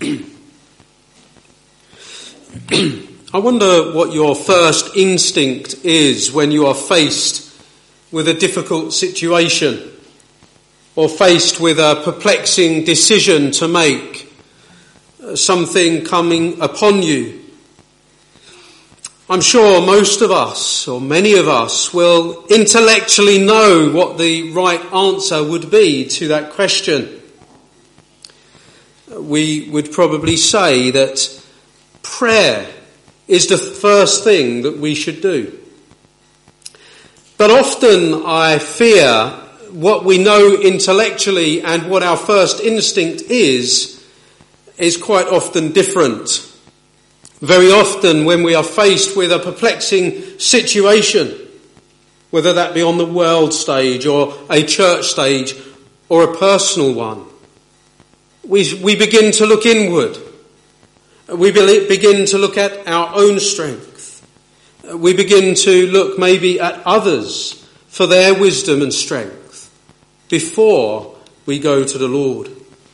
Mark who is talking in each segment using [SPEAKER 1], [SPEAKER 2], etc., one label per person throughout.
[SPEAKER 1] I wonder what your first instinct is when you are faced with a difficult situation or faced with a perplexing decision to make, something coming upon you. I'm sure most of us, or many of us, will intellectually know what the right answer would be to that question. We would probably say that prayer is the first thing that we should do. But often I fear what we know intellectually and what our first instinct is quite often different. Very often when we are faced with a perplexing situation, whether that be on the world stage or a church stage or a personal one, we begin to look inward. We begin to look at our own strength. We begin to look maybe at others for their wisdom and strength before we go to the Lord.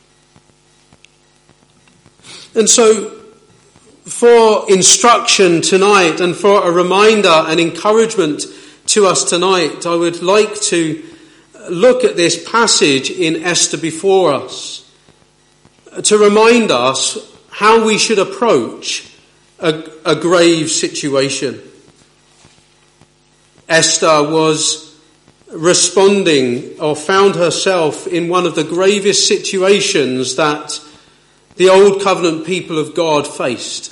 [SPEAKER 1] And so, for instruction tonight and for a reminder and encouragement to us tonight, I would like to look at this passage in Esther before us to remind us how we should approach a grave situation. Esther was responding or found herself in one of the gravest situations that the Old Covenant people of God faced.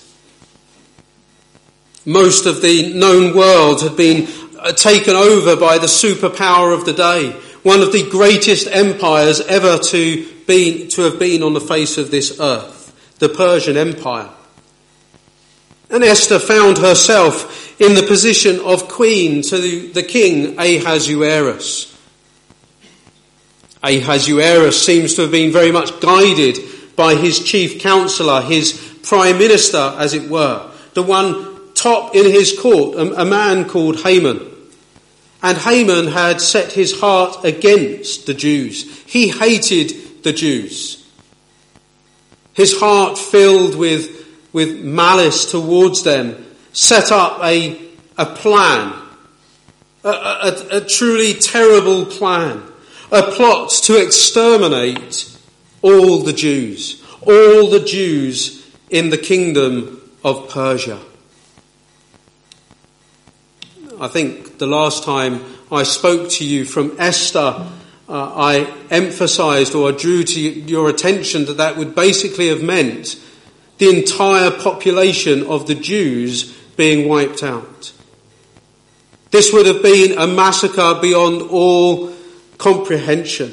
[SPEAKER 1] Most of the known world had been taken over by the superpower of the day, one of the greatest empires ever to have been on the face of this earth, the Persian Empire. And Esther found herself in the position of queen to the king Ahasuerus. Ahasuerus seems to have been very much guided by his chief counselor, his prime minister, as it were, the one top in his court, a man called Haman. And Haman had set his heart against the Jews. He hated the Jews. His heart, filled with malice towards them, set up a plan, a truly terrible plan, a plot to exterminate all the Jews in the kingdom of Persia. I think the last time I spoke to you from Esther, I emphasised or I drew to your attention that would basically have meant the entire population of the Jews being wiped out. This would have been a massacre beyond all comprehension.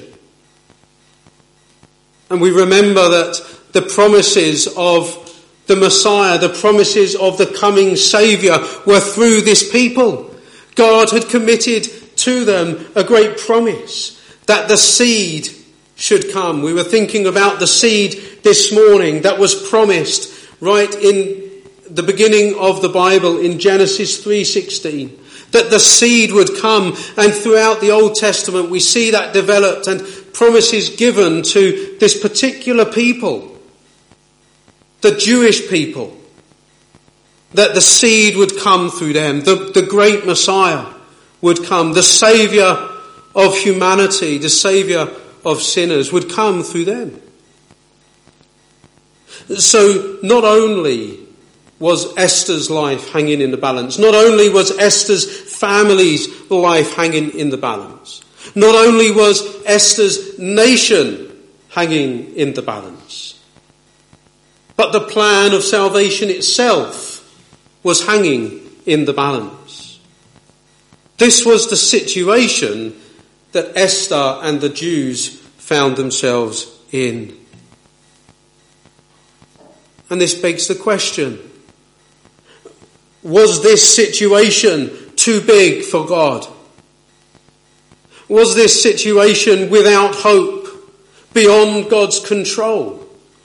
[SPEAKER 1] And we remember that the promises of the Messiah, the promises of the coming Saviour were through this people. God had committed to them a great promise that the seed should come. We were thinking about the seed this morning that was promised right in the beginning of the Bible in Genesis 3:16. That the seed would come, and throughout the Old Testament we see that developed and promises given to this particular people, the Jewish people, that the seed would come through them, the great Messiah would come, the Saviour of humanity, the Saviour of sinners would come through them. So not only was Esther's life hanging in the balance, not only was Esther's family's life hanging in the balance, not only was Esther's nation hanging in the balance, but the plan of salvation itself was hanging in the balance. This was the situation that Esther and the Jews found themselves in. And this begs the question, was this situation too big for God? Was this situation without hope, beyond God's control?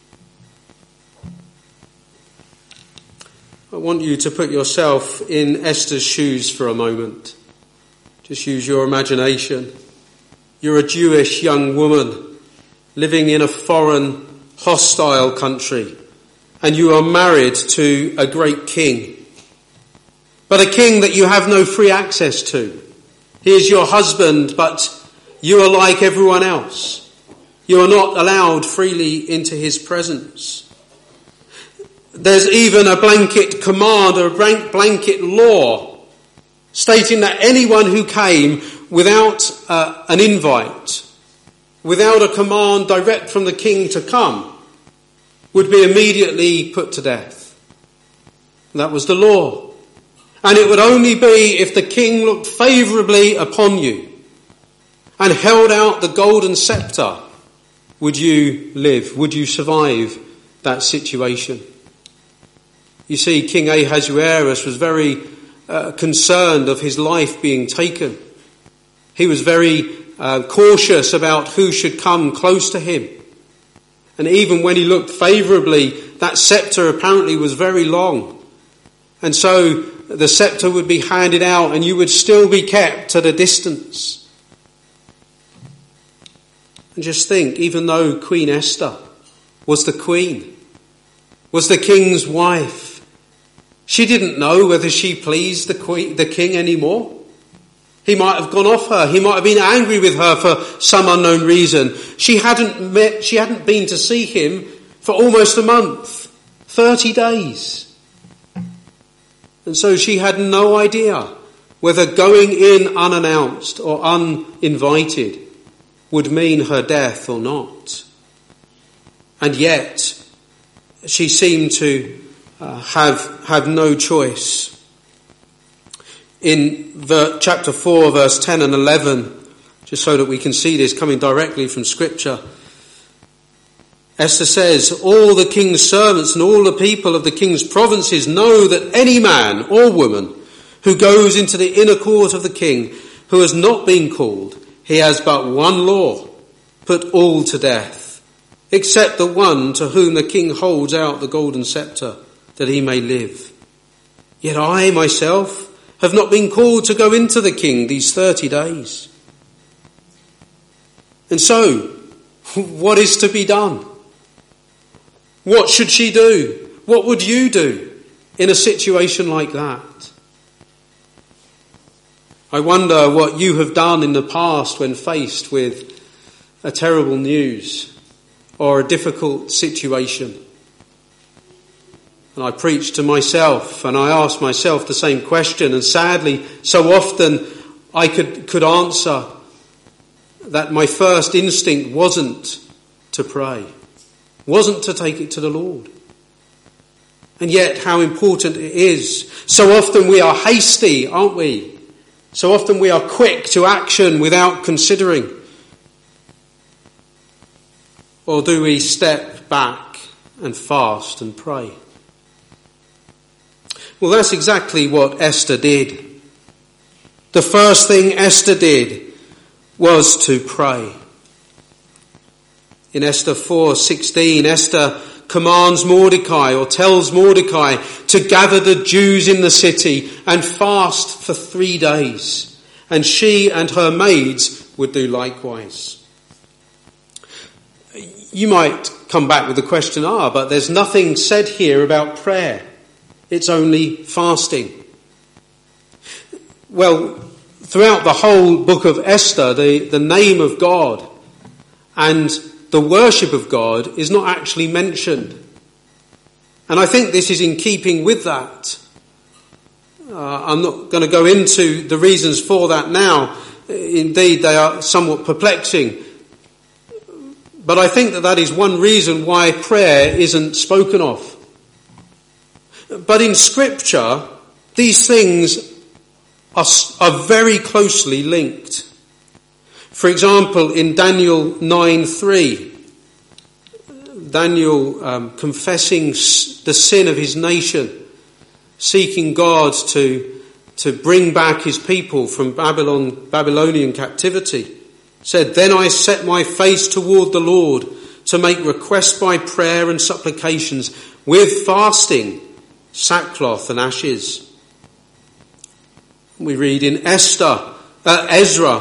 [SPEAKER 1] I want you to put yourself in Esther's shoes for a moment. Just use your imagination. You're a Jewish young woman living in a foreign, hostile country, and you are married to a great king, but a king that you have no free access to. He is your husband, but you are like everyone else. You are not allowed freely into his presence. There's even a blanket command or a blanket law stating that anyone who came without an invite, without a command direct from the king to come, would be immediately put to death. That was the law. And it would only be if the king looked favourably upon you and held out the golden sceptre would you live, would you survive that situation. You see, King Ahasuerus was very concerned of his life being taken. He was very cautious about who should come close to him. And even when he looked favourably, that sceptre apparently was very long. And so the sceptre would be handed out and you would still be kept at a distance. And just think, even though Queen Esther was the queen, was the king's wife, she didn't know whether she pleased the king anymore. He might have gone off her. He might have been angry with her for some unknown reason. She hadn't been to see him for almost a month, 30 days. And so she had no idea whether going in unannounced or uninvited would mean her death or not. And yet, she seemed to have no choice. In chapter 4, verse 10 and 11, just so that we can see this coming directly from Scripture, Esther says, "All the king's servants and all the people of the king's provinces know that any man or woman who goes into the inner court of the king who has not been called, he has but one law, put all to death, except the one to whom the king holds out the golden sceptre, that he may live. Yet I myself have not been called to go into the king these 30 days. And so, what is to be done? What should she do? What would you do in a situation like that? I wonder what you have done in the past when faced with a terrible news or a difficult situation. And I preach to myself and I ask myself the same question, and sadly so often I could answer that my first instinct wasn't to pray, wasn't to take it to the Lord. And yet how important it is. So often we are hasty, aren't we? So often we are quick to action without considering. Or do we step back and fast and pray? Well, that's exactly what Esther did. The first thing Esther did was to pray. In Esther 4:16, Esther commands Mordecai, or tells Mordecai, to gather the Jews in the city and fast for 3 days. And she and her maids would do likewise. You might come back with the question, but there's nothing said here about prayer. It's only fasting. Well, throughout the whole book of Esther, the name of God and the worship of God is not actually mentioned. And I think this is in keeping with that. I'm not going to go into the reasons for that now. Indeed, they are somewhat perplexing. But I think that is one reason why prayer isn't spoken of. But in Scripture, these things are very closely linked. For example, in Daniel 9:3, Daniel confessing the sin of his nation, seeking God to bring back his people from Babylonian captivity, said, "Then I set my face toward the Lord to make request by prayer and supplications with fasting, sackcloth and ashes." We read in Ezra,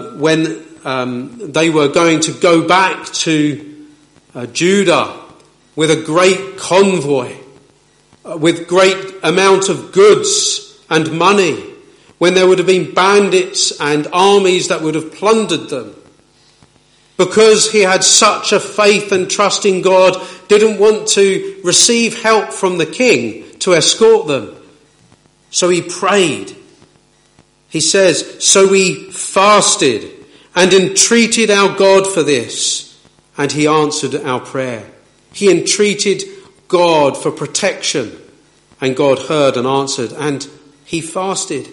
[SPEAKER 1] when they were going to go back to Judah with a great convoy, with great amount of goods and money, when there would have been bandits and armies that would have plundered them. Because he had such a faith and trust in God, didn't want to receive help from the king to escort them. So he prayed. He says, so we fasted and entreated our God for this, and he answered our prayer. He entreated God for protection, and God heard and answered, and he fasted.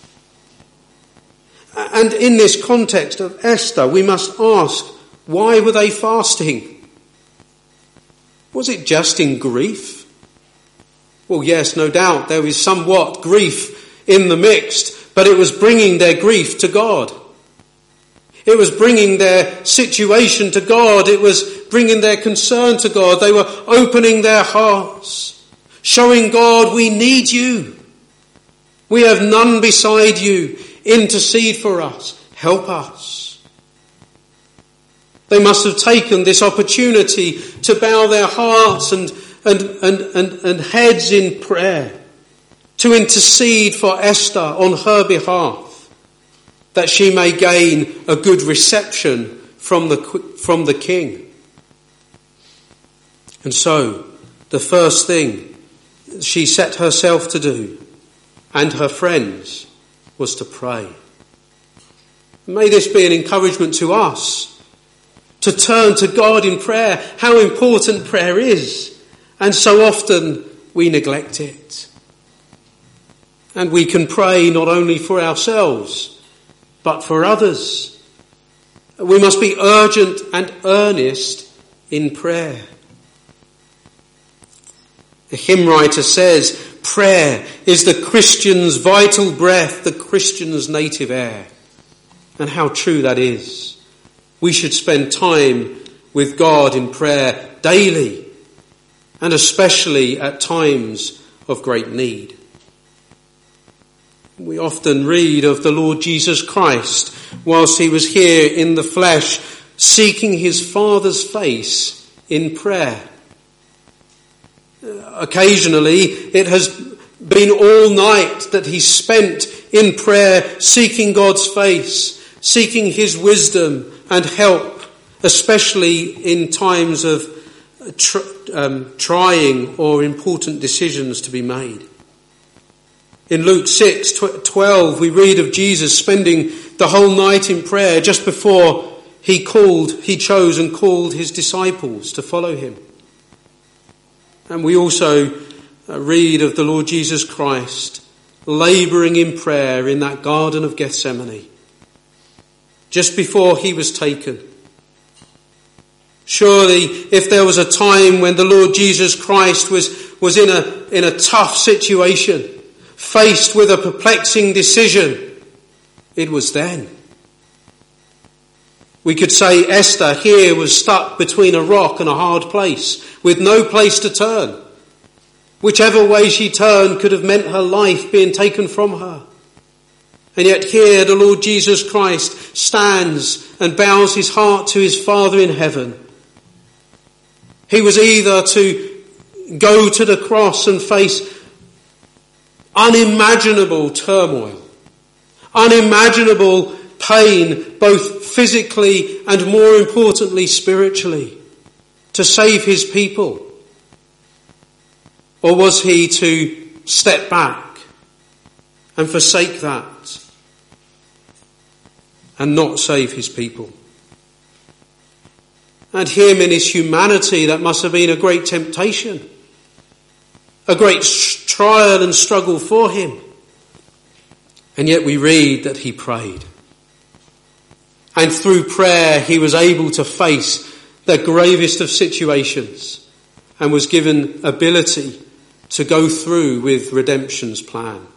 [SPEAKER 1] And in this context of Esther, we must ask, why were they fasting? Was it just in grief? Well, yes, no doubt there is somewhat grief in the mix, but it was bringing their grief to God. It was bringing their situation to God. It was bringing their concern to God. They were opening their hearts, showing God, we need you. We have none beside you. Intercede for us. Help us. They must have taken this opportunity to bow their hearts and heads in prayer, to intercede for Esther on her behalf, that she may gain a good reception from the king. And so, the first thing she set herself to do, and her friends, was to pray. May this be an encouragement to us, to turn to God in prayer. How important prayer is, and so often we neglect it. And we can pray not only for ourselves, but for others. We must be urgent and earnest in prayer. The hymn writer says, prayer is the Christian's vital breath, the Christian's native air. And how true that is. We should spend time with God in prayer daily, and especially at times of great need. We often read of the Lord Jesus Christ, whilst he was here in the flesh, seeking his Father's face in prayer. Occasionally, it has been all night that he spent in prayer, seeking God's face, seeking his wisdom and help, especially in times of trying or important decisions to be made. In Luke 6:12, we read of Jesus spending the whole night in prayer just before he chose and called his disciples to follow him. And we also read of the Lord Jesus Christ labouring in prayer in that Garden of Gethsemane, just before he was taken. Surely, if there was a time when the Lord Jesus Christ was in a tough situation, faced with a perplexing decision, it was then. We could say Esther here was stuck between a rock and a hard place, with no place to turn. Whichever way she turned could have meant her life being taken from her. And yet here the Lord Jesus Christ stands and bows his heart to his Father in heaven. He was either to go to the cross and face unimaginable turmoil, unimaginable pain, both physically and more importantly spiritually, to save his people. Or was he to step back and forsake that and not save his people? And him in his humanity, that must have been a great temptation, a great trial and struggle for him. And yet we read that he prayed. And through prayer he was able to face the gravest of situations and was given ability to go through with redemption's plan.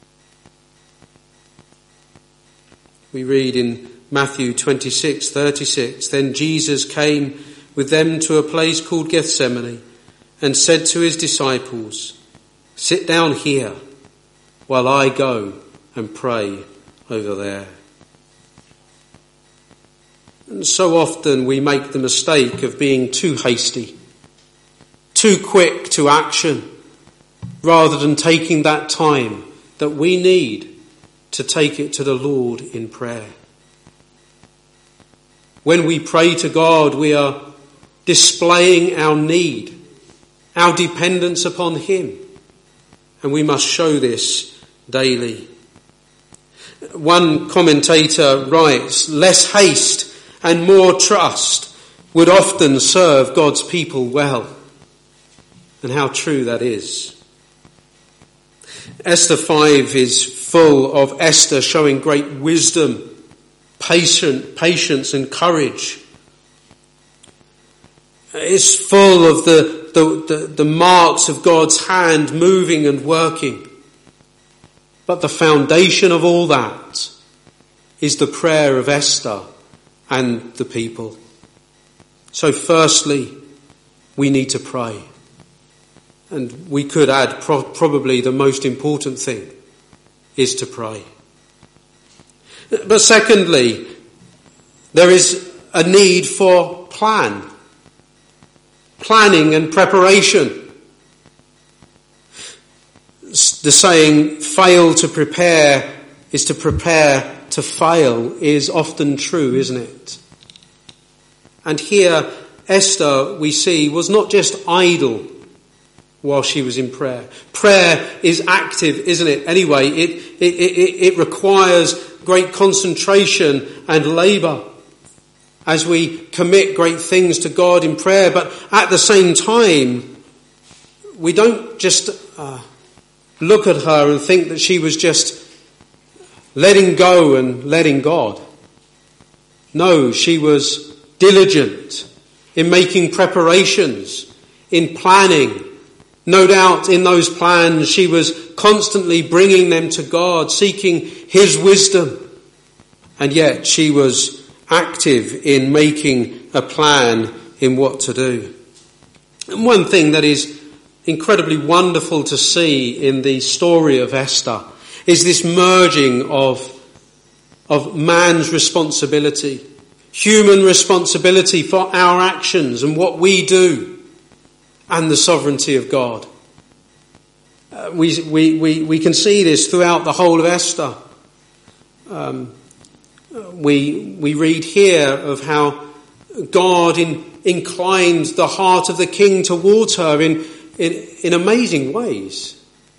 [SPEAKER 1] We read in Matthew 26:36, then Jesus came with them to a place called Gethsemane and said to his disciples, sit down here while I go and pray over there. And so often we make the mistake of being too hasty, too quick to action, rather than taking that time that we need to take it to the Lord in prayer. When we pray to God, we are displaying our need, our dependence upon him, and we must show this daily. One commentator writes, "Less haste and more trust would often serve God's people well." And how true that is. Esther 5 is full of Esther showing great wisdom, patience and courage. It's full of the marks of God's hand moving and working. But the foundation of all that is the prayer of Esther and the people. So firstly, we need to pray. And we could add probably the most important thing is to pray. But secondly, there is a need for planning and preparation. The saying, fail to prepare is to prepare to fail, is often true, isn't it? And here, Esther, we see, was not just idle while she was in prayer. Prayer is active, isn't it? Anyway, it requires great concentration and labour as we commit great things to God in prayer. But at the same time, we don't just look at her and think that she was just letting go and letting God. No, she was diligent in making preparations, in planning. No doubt in those plans she was constantly bringing them to God, seeking his wisdom. And yet she was active in making a plan in what to do. And one thing that is incredibly wonderful to see in the story of Esther is this merging of man's responsibility, human responsibility for our actions and what we do, and the sovereignty of God. We can see this throughout the whole of Esther. We read here of how God inclined the heart of the king towards her in amazing ways.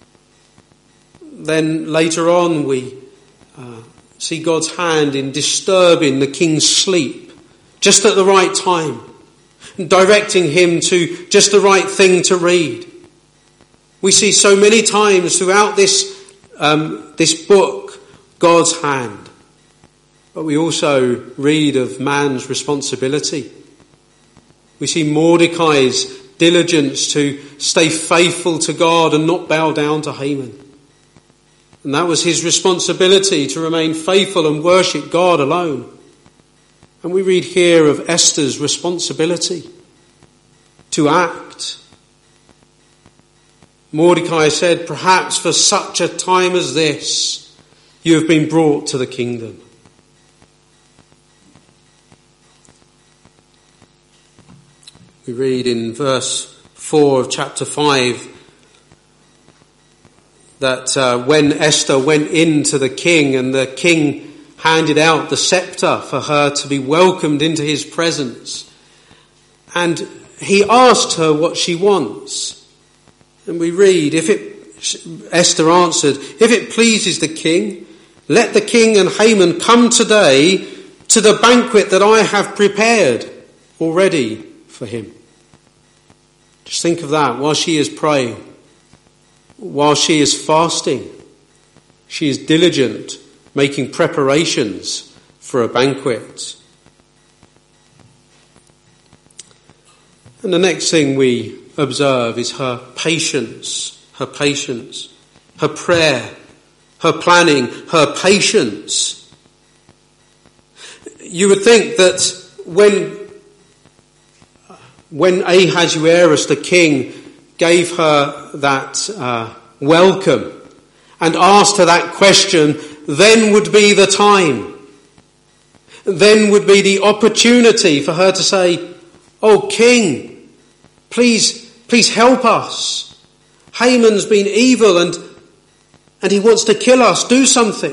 [SPEAKER 1] Then later on we see God's hand in disturbing the king's sleep just at the right time, directing him to just the right thing to read. We see so many times throughout this book God's hand, but we also read of man's responsibility. We see Mordecai's diligence to stay faithful to God and not bow down to Haman. And that was his responsibility, to remain faithful and worship God alone. And we read here of Esther's responsibility to act. Mordecai said, "Perhaps for such a time as this, you have been brought to the kingdom." We read in verse 4 of chapter 5 that when Esther went in to the king and the king handed out the scepter for her to be welcomed into his presence, and he asked her what she wants. And we read, Esther answered, "If it pleases the king, let the king and Haman come today to the banquet that I have prepared already for him." Just think of that. While she is praying, while she is fasting, she is diligent, making preparations for a banquet. And the next thing we observe is her patience, her prayer, her planning, her patience. You would think that when Ahasuerus the king gave her that welcome and asked her that question, then would be the time. Then would be the opportunity for her to say, "Oh king, please Please help us. Haman's been evil and he wants to kill us. Do something.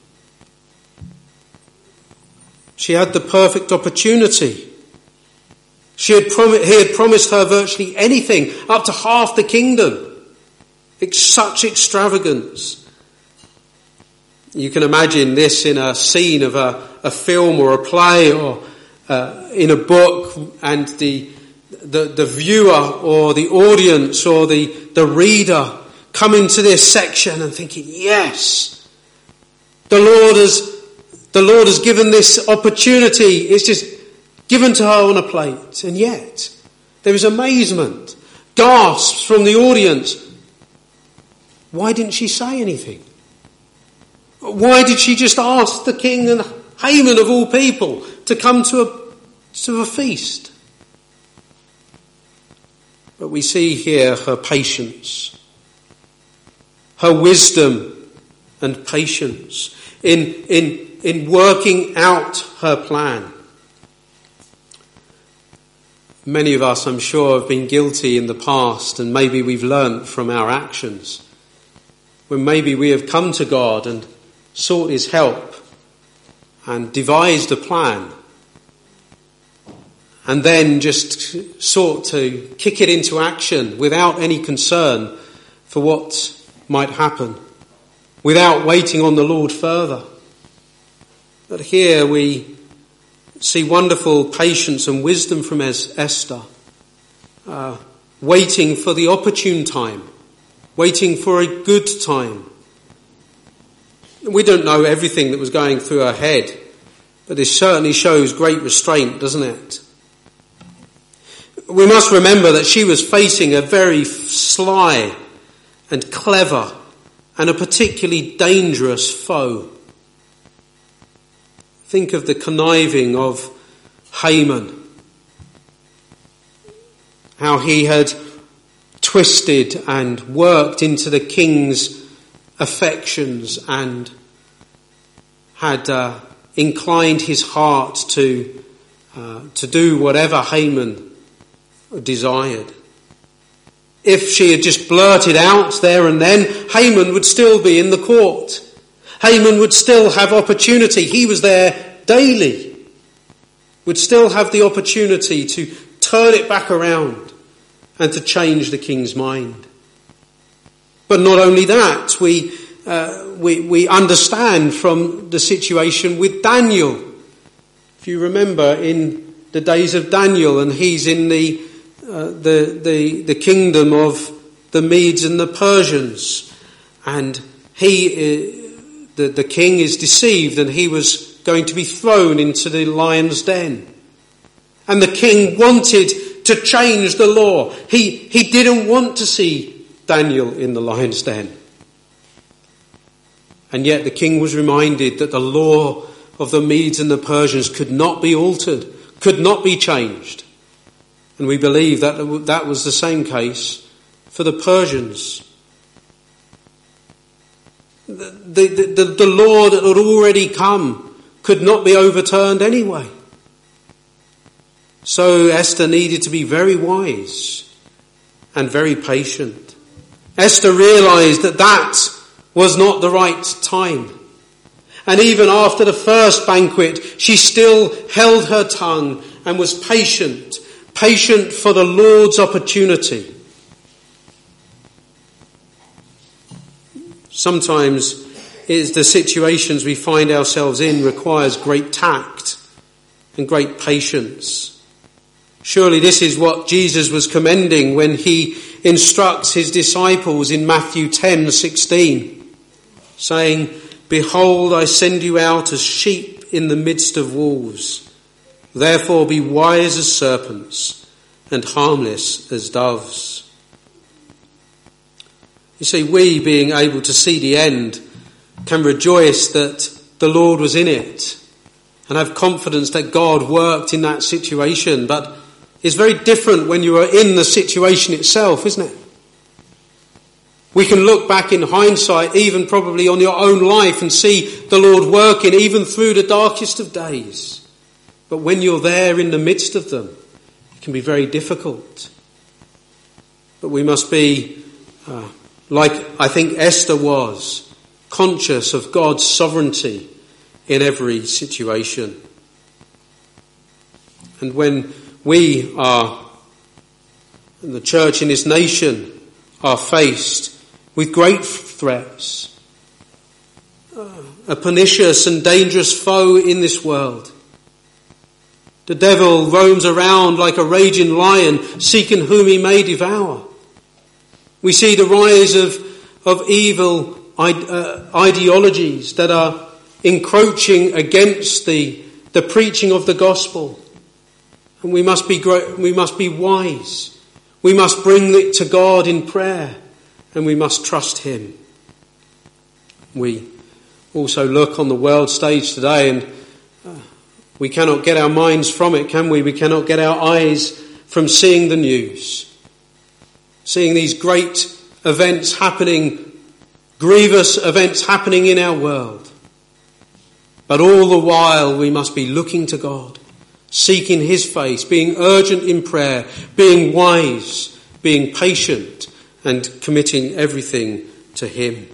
[SPEAKER 1] She had the perfect opportunity. He had promised her virtually anything, up to half the kingdom. It's such extravagance. You can imagine this in a scene of a film or a play or in a book, and the viewer or the audience or the reader coming to this section and thinking, yes, the Lord has given this opportunity. It's just given to her on a plate. And yet there is amazement, gasps from the audience. Why didn't she say anything? Why did she just ask the king and Haman of all people to come to a feast? But we see here her patience, her wisdom and patience in working out her plan. Many of us, I'm sure, have been guilty in the past, and maybe we've learnt from our actions, when maybe we have come to God and sought his help and devised a plan, and then just sought to kick it into action without any concern for what might happen, without waiting on the Lord further. But here we see wonderful patience and wisdom from Esther, waiting for the opportune time, waiting for a good time. We don't know everything that was going through her head, but this certainly shows great restraint, doesn't it? We must remember that she was facing a very sly and clever and a particularly dangerous foe. Think of the conniving of Haman, how he had twisted and worked into the king's affections and had inclined his heart to do whatever Haman desired. If she had just blurted out there and then, Haman would still be in the court. Haman would still have opportunity. He was there daily. Would still have the opportunity to turn it back around and to change the king's mind. But not only that, we understand from the situation with Daniel. If you remember in the days of Daniel, and he's in the kingdom of the Medes and the Persians, and the king is deceived, and he was going to be thrown into the lion's den. And the king wanted to change the law. He didn't want to see Daniel in the lion's den. And yet the king was reminded that the law of the Medes and the Persians could not be altered, could not be changed. And we believe that that was the same case for the Persians. The law that had already come could not be overturned anyway. So Esther needed to be very wise and very patient. Esther realized that was not the right time. And even after the first banquet, she still held her tongue and was patient for the Lord's opportunity. Sometimes the situations we find ourselves in requires great tact and great patience. Surely this is what Jesus was commending when he instructs his disciples in Matthew 10:16, saying, "Behold, I send you out as sheep in the midst of wolves. Therefore be wise as serpents and harmless as doves." You see, we, being able to see the end, can rejoice that the Lord was in it and have confidence that God worked in that situation. But it's very different when you are in the situation itself, isn't it? We can look back in hindsight, even probably on your own life, and see the Lord working even through the darkest of days. But when you're there in the midst of them, it can be very difficult. But we must be, like I think Esther was, conscious of God's sovereignty in every situation. And when we are, and the church in this nation, are faced with great threats, a pernicious and dangerous foe in this world. The devil roams around like a raging lion, seeking whom he may devour. We see the rise of evil ideologies that are encroaching against the preaching of the gospel. And we must be wise. We must bring it to God in prayer, and we must trust him. We also look on the world stage today, and we cannot get our minds from it, can we? We cannot get our eyes from seeing the news. Seeing these great events happening, grievous events happening in our world. But all the while we must be looking to God, seeking his face, being urgent in prayer, being wise, being patient, and committing everything to him.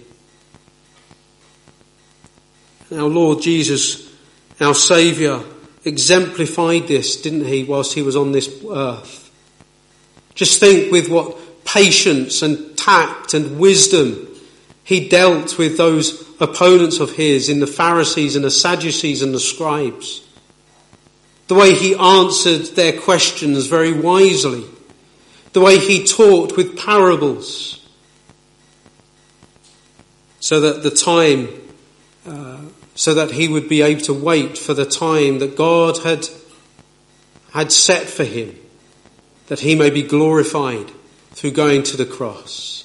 [SPEAKER 1] Our Lord Jesus, our Saviour, exemplified this, didn't he, whilst he was on this earth? Just think with what patience and tact and wisdom he dealt with those opponents of his in the Pharisees and the Sadducees and the scribes. The way he answered their questions very wisely. The way he taught with parables. So that he would be able to wait for the time that God had set for him, that he may be glorified through going to the cross.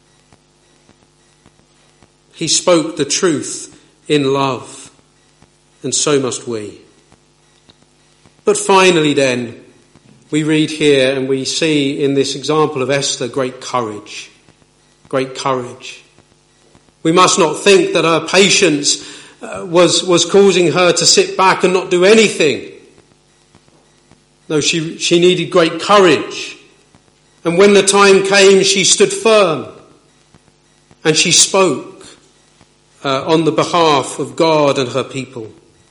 [SPEAKER 1] He spoke the truth in love, and so must we. But finally then, we read here and we see in this example of Esther great courage. Great courage. We must not think that her patience was causing her to sit back and not do anything. No, she needed great courage. And when the time came, she stood firm. And she spoke on the behalf of God and her people.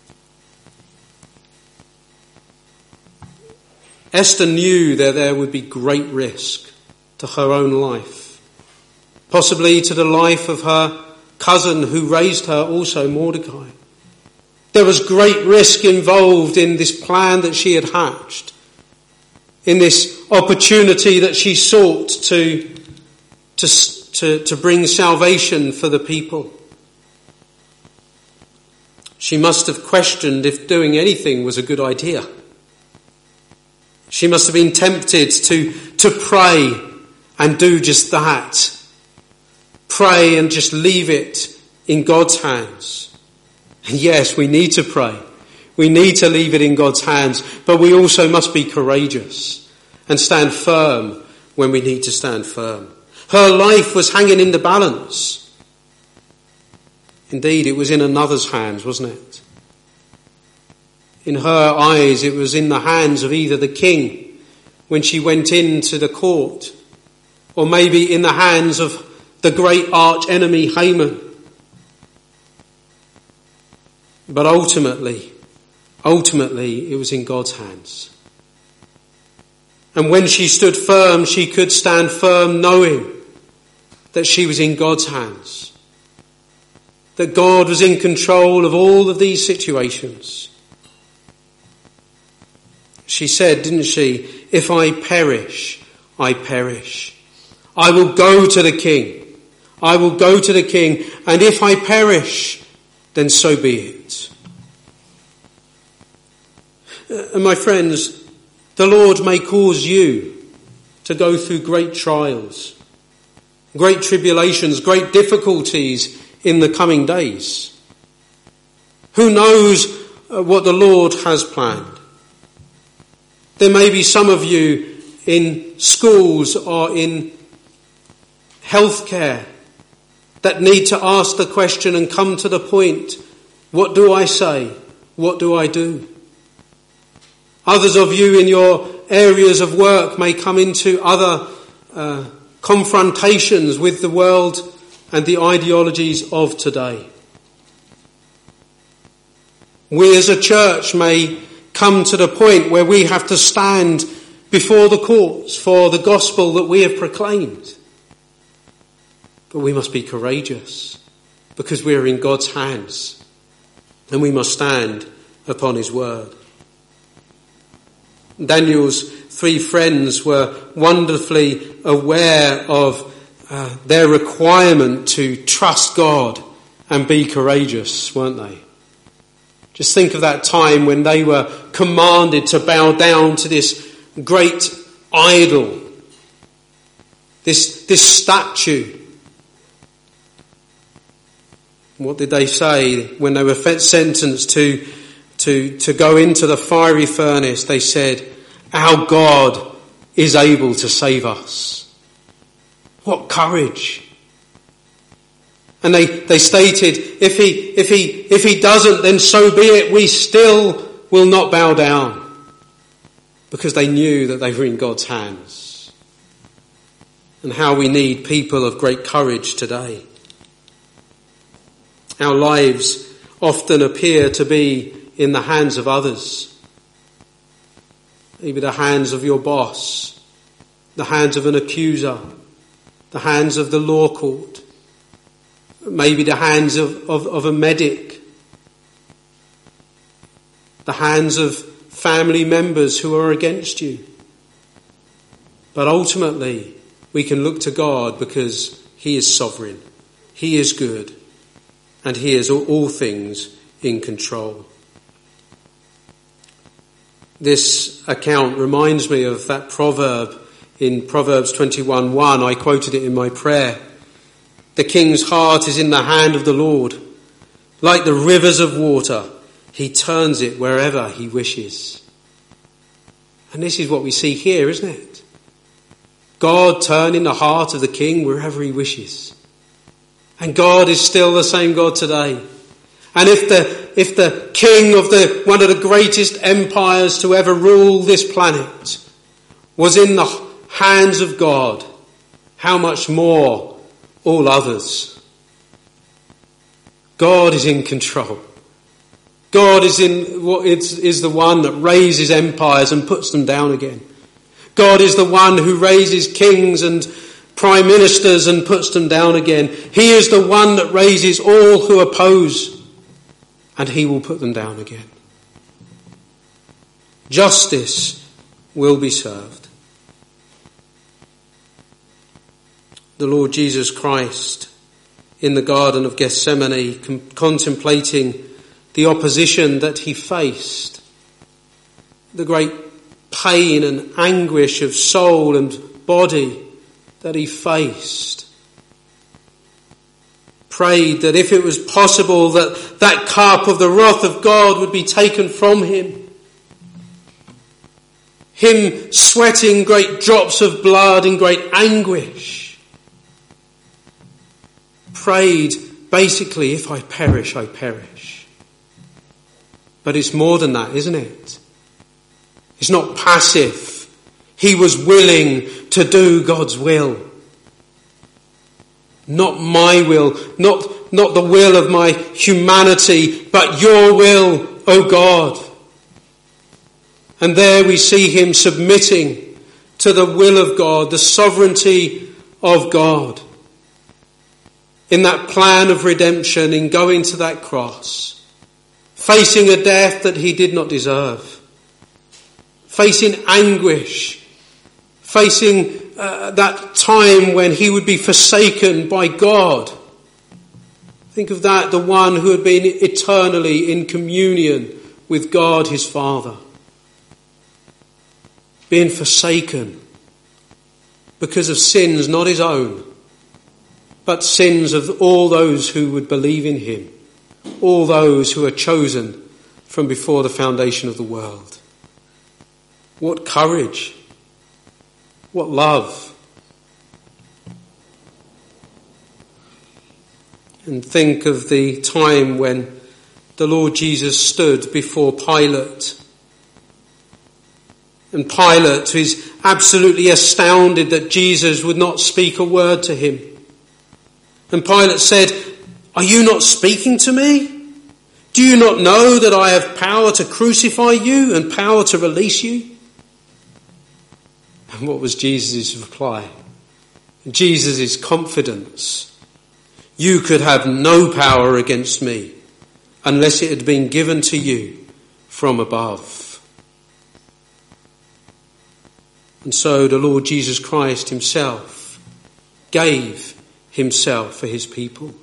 [SPEAKER 1] Esther knew that there would be great risk to her own life. Possibly to the life of her cousin who raised her, also Mordecai. There was great risk involved in this plan that she had hatched, in this opportunity that she sought to bring salvation for the people. She must have questioned if doing anything was a good idea. She must have been tempted to pray and do just that. Pray and just leave it in God's hands. And yes, we need to pray. We need to leave it in God's hands, but we also must be courageous and stand firm when we need to stand firm. Her life was hanging in the balance. Indeed, it was in another's hands, wasn't it? In her eyes, it was in the hands of either the king when she went into the court, or maybe in the hands of the great arch enemy Haman. But ultimately, it was in God's hands. And when she stood firm, she could stand firm knowing that she was in God's hands. That God was in control of all of these situations. She said, didn't she, if I perish, I perish. I will go to the king. I will go to the king, and if I perish, then so be it. And my friends, the Lord may cause you to go through great trials, great tribulations, great difficulties in the coming days. Who knows what the Lord has planned? There may be some of you in schools or in healthcare that need to ask the question and come to the point, what do I say? What do I do? Others of you in your areas of work may come into other confrontations with the world and the ideologies of today. We as a church may come to the point where we have to stand before the courts for the gospel that we have proclaimed. But we must be courageous because we are in God's hands and we must stand upon his word. Daniel's 3 friends were wonderfully aware of their requirement to trust God and be courageous, weren't they? Just think of that time when they were commanded to bow down to this great idol, this statue. What did they say when they were sentenced to go into the fiery furnace? They said, "Our God is able to save us." What courage! And they stated, if he doesn't, then so be it. We still will not bow down, because they knew that they were in God's hands. And how we need people of great courage today. Our lives often appear to be in the hands of others. Maybe the hands of your boss, the hands of an accuser, the hands of the law court, maybe the hands of a medic, the hands of family members who are against you. But ultimately, we can look to God because he is sovereign, he is good, and he is all things in control. This account reminds me of that proverb in Proverbs 21:1. I quoted it in my prayer. The king's heart is in the hand of the Lord. Like the rivers of water, he turns it wherever he wishes. And this is what we see here, isn't it? God turning the heart of the king wherever he wishes. And God is still the same God today. And if the king of one of the greatest empires to ever rule this planet was in the hands of God, how much more all others? God is in control. God is the one that raises empires and puts them down again. God is the one who raises kings and prime ministers and puts them down again. He is the one that raises all who oppose, and he will put them down again. Justice will be served. The Lord Jesus Christ in the Garden of Gethsemane, contemplating the opposition that he faced, the great pain and anguish of soul and body that he faced, prayed that if it was possible that cup of the wrath of God would be taken from him. Him sweating great drops of blood in great anguish. Prayed basically, if I perish, I perish. But it's more than that, isn't it? It's not passive. He was willing to do God's will. Not my will, not the will of my humanity, but your will, O God. And there we see him submitting to the will of God, the sovereignty of God. In that plan of redemption, in going to that cross, facing a death that he did not deserve, facing anguish, facing that time when he would be forsaken by God. Think of that, the one who had been eternally in communion with God his Father, being forsaken because of sins not his own, but sins of all those who would believe in him, all those who are chosen from before the foundation of the world. What courage! What love! And think of the time when the Lord Jesus stood before Pilate And Pilate is absolutely astounded that Jesus would not speak a word to him. And Pilate said, "Are you not speaking to me? Do you not know that I have power to crucify you and power to release you?" And what was Jesus' reply? Jesus' confidence. "You could have no power against me unless it had been given to you from above." And so the Lord Jesus Christ himself gave himself for his people.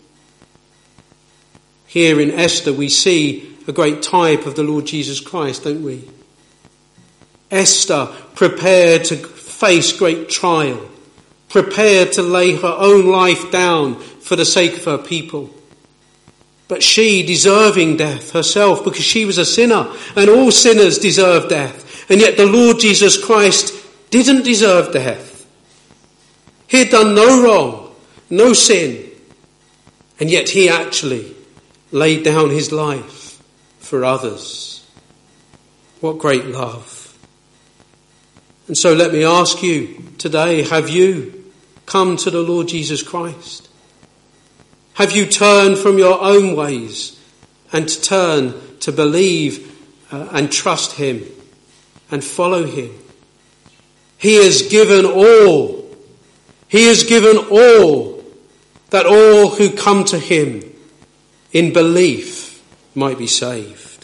[SPEAKER 1] Here in Esther we see a great type of the Lord Jesus Christ, don't we? Esther prepared to face great trial, prepared to lay her own life down for the sake of her people. But she deserving death herself because she was a sinner, and all sinners deserve death. And yet the Lord Jesus Christ didn't deserve death. He had done no wrong, no sin, and yet he actually laid down his life for others. What great love. And so let me ask you today, have you come to the Lord Jesus Christ? Have you turned from your own ways and turned to believe and trust him and follow him? He has given all. He has given all, that all who come to him in belief might be saved.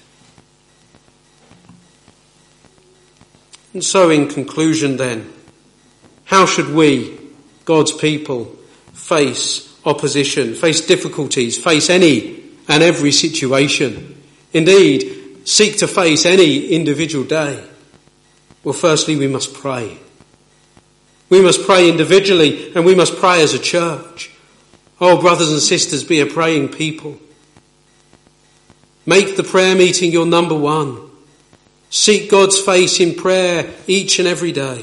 [SPEAKER 1] And so in conclusion then, how should we, God's people, face opposition, face difficulties, face any and every situation? Indeed, seek to face any individual day? Well, firstly, we must pray. We must pray individually and we must pray as a church. Oh, brothers and sisters, be a praying people. Make the prayer meeting your number one. Seek God's face in prayer each and every day.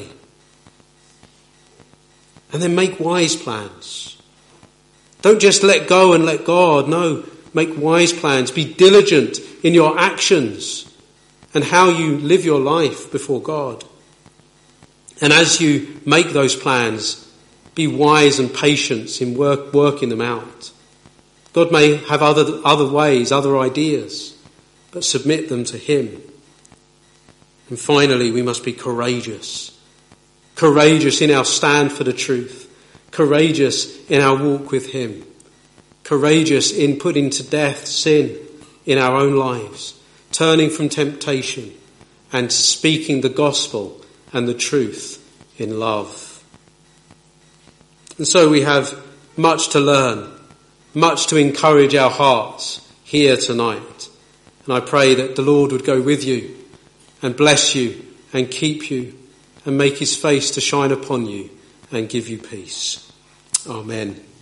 [SPEAKER 1] And then make wise plans. Don't just let go and let God. No, make wise plans. Be diligent in your actions and how you live your life before God. And as you make those plans, be wise and patient in working them out. God may have other ways, other ideas, but submit them to him. And finally, we must be courageous. Courageous in our stand for the truth. Courageous in our walk with him. Courageous in putting to death sin in our own lives. Turning from temptation and speaking the gospel and the truth in love. And so we have much to learn, much to encourage our hearts here tonight. And I pray that the Lord would go with you and bless you and keep you and make his face to shine upon you and give you peace. Amen.